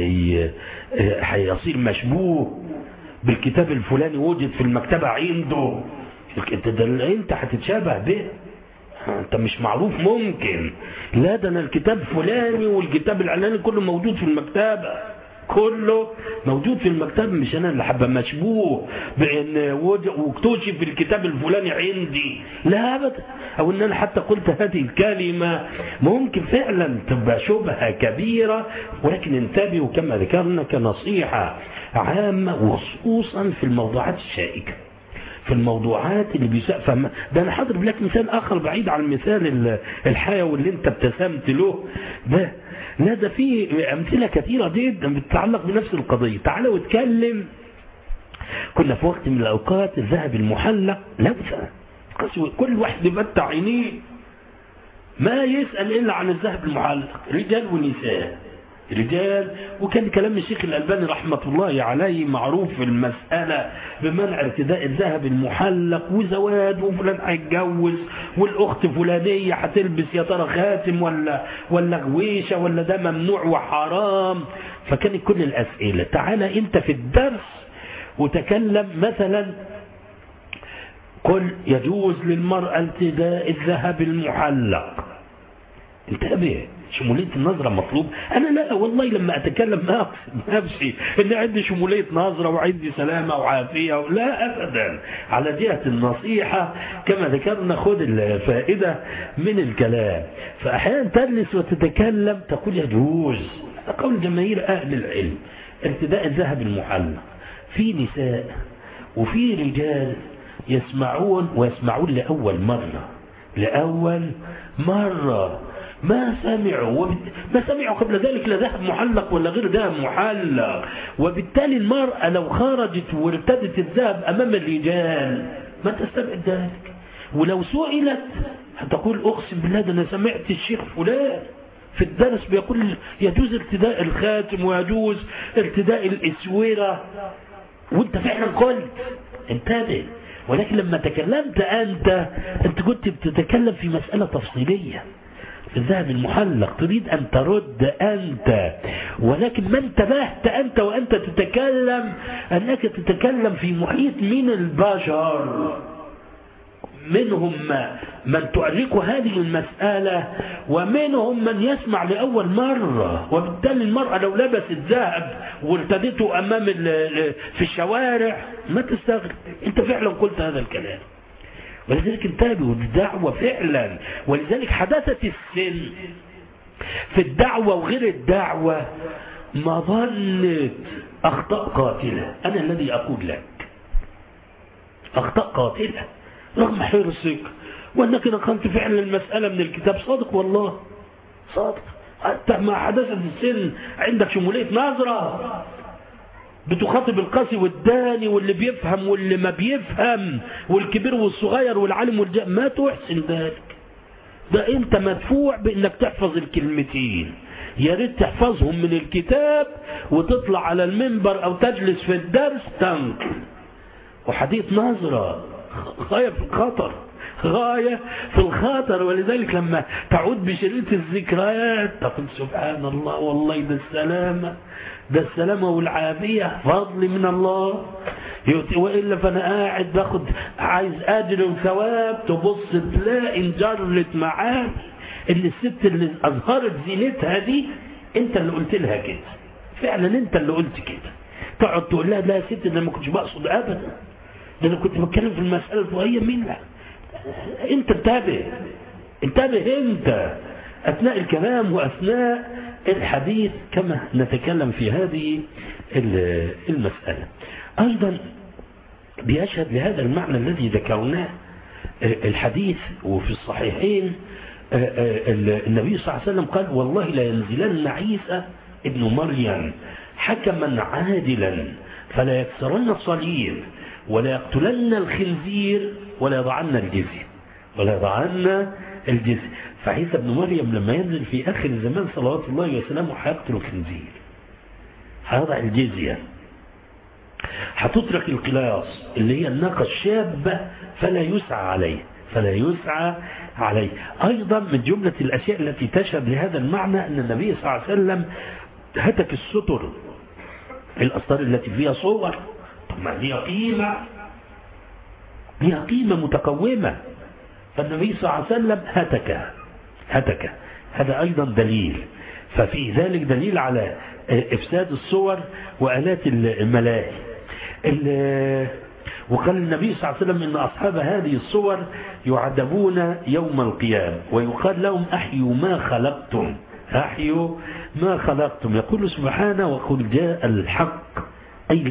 C: حيصير مشبوه بالكتاب الفلاني وجد في المكتبة عنده. انت هتتشابه به، انت مش معروف ممكن. لا، ده انا الكتاب فلاني والكتاب العلاني كله موجود في المكتبة، كله موجود في المكتبة، مش انا اللي حابة مشبوه بان واكتشف الكتاب الفلاني عندي. لا ابدا. او ان انا حتى قلت هذه الكلمة ممكن فعلا تبقى شبهة كبيرة، ولكن انتبهوا كما ذكرنا كنصيحة عامة، وخصوصا في الموضوعات الشائكة، في الموضوعات اللي بيسقف. ده انا حاضر لك مثال اخر بعيد عن المثال الحيوي اللي انت ابتسمت له ده. لا، ده في امثله كثيره جدا بتتعلق بنفس القضيه. تعالى واتكلم. كنا في وقت من الاوقات الذهب المحلق لوثه، كل واحد يفتح عينيه ما يسال الا عن الذهب المحلق، رجال ونساء. رجال، وكان كلام الشيخ الألباني رحمة الله عليه معروف في المسألة بمنع ارتداء الذهب المحلق وزواج، وفلان هيتجوز والأخت فلانية هتلبس يا ترى خاتم ولا غويشة ولا ده ممنوع وحرام. فكانت كل الأسئلة. تعالى أنت في الدرس وتكلم مثلا قل يجوز للمرأة ارتداء الذهب المحلق. انتبه، شمولية النظرة مطلوب. أنا لا والله لما أتكلم ما أقصد نفسي إن عندي شمولية نظرة وعندي سلامة وعافية، لا أبدا. على جهة النصيحة كما ذكرنا خذ الفائدة من الكلام. فأحيانا تجلس وتتكلم تقول يجوز، قول جماهير أهل العلم ارتداء الذهب المحلق. في نساء وفي رجال يسمعون ويسمعون لأول مرة ما سمعوا قبل ذلك لا ذهب محلق ولا غير ذهب محلق. وبالتالي المرأة لو خرجت وارتدت الذهب أمام الرجال ما تستبعد ذلك. ولو سئلت هتقول أقسم بالله ده أنا سمعت الشيخ فلان في الدرس بيقول يجوز ارتداء الخاتم ويجوز ارتداء الإسورة، وانت فعلا قلت. انتبه. ولكن لما تكلمت أنت كنت بتتكلم في مسألة تفصيلية في الذهب المحلق، تريد أن ترد أنت، ولكن ما انتبهت أنت وأنت تتكلم أنك تتكلم في محيط من البشر، منهم من تعرق هذه المسألة ومنهم من يسمع لأول مرة. وبالتالي المرأة لو لبست ذهب وارتدته أمام في الشوارع ما تستغرب، أنت فعلا قلت هذا الكلام. ولذلك انتبهوا الدعوة فعلا. ولذلك حدثت السن في الدعوة وغير الدعوة مظنة أخطاء قاتلة. أنا الذي أقول لك أخطاء قاتلة رغم حرصك وأنك نقلت فعلا المسألة من الكتاب. صادق والله صادق. حتى ما حدثت السن عندك شمولية نظرة بتخاطب القاسي والداني واللي بيفهم واللي ما بيفهم والكبير والصغير والعالم والجاهل، ما تحسن ذلك. ده انت مدفوع بانك تحفظ الكلمتين، يا ريت تحفظهم من الكتاب وتطلع على المنبر او تجلس في الدرس تنقل. وحديث نظرة غاية في الخطر، غاية في الخطر. ولذلك لما تعود بشريط الذكريات تقول سبحان الله، والله ده السلامة، ده السلامة والعافية فضل من الله. وإلا فأنا قاعد باخد عايز أجر وثواب، تبص تلاقي انجرت معاك إن الست اللي أظهرت زينتها دي أنت اللي قلت لها كده، فعلا أنت اللي قلت كده. تقعد تقول لها لا يا ست أنا ما كنتش بقصد أبدا، ده أنا كنت بتكلم في المسألة الفقهية منها. أنت انتبه أنت أثناء الكلام وأثناء الحديث كما نتكلم في هذه المسألة. أيضا بيشهد لهذا المعنى الذي ذكرناه الحديث وفي الصحيحين النبي صلى الله عليه وسلم قال والله لا ينزلن عيسى ابن مريم حكما عادلا فلا يكسرن الصليب ولا يقتلن الخنزير ولا يضعن الجزية. فعيسى ابن مريم لما ينزل في آخر الزمان صلوات الله وسلامه هيقتل الخنزير، هيضع الجزية، هتترك القلاص اللي هي الناقة الشابة فلا يسعى عليه. أيضا من جملة الأشياء التي تشهد لهذا المعنى أن النبي صلى الله عليه وسلم هتك الستر، الأسطار التي فيها صور، طب ما دي قيمة متقومة، فالنبي صلى الله عليه وسلم هتك. هذا أيضا دليل. ففي ذلك دليل على إفساد الصور وآلات الملاهي. وقال النبي صلى الله عليه وسلم إن أصحاب هذه الصور يعذبون يوم القيامة ويقال لهم أحيوا ما خلقتم. يقول سبحانه وقل جاء الحق أي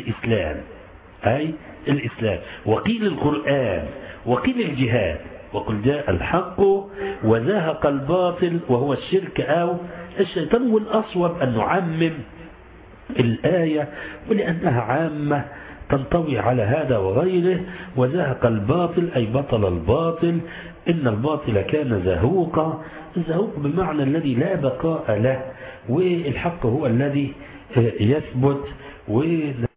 C: الإسلام وقيل القرآن وقيل الجهاد وقل جاء الحق وزهق الباطل وهو الشرك أو الشيطان. والأصوب أن نعمم الآية ولأنها عامة تنطوي على هذا وغيره. وزهق الباطل أي بطل الباطل، إن الباطل كان زهوقا، الزهوق بمعنى الذي لا بقاء له، والحق هو الذي يثبت.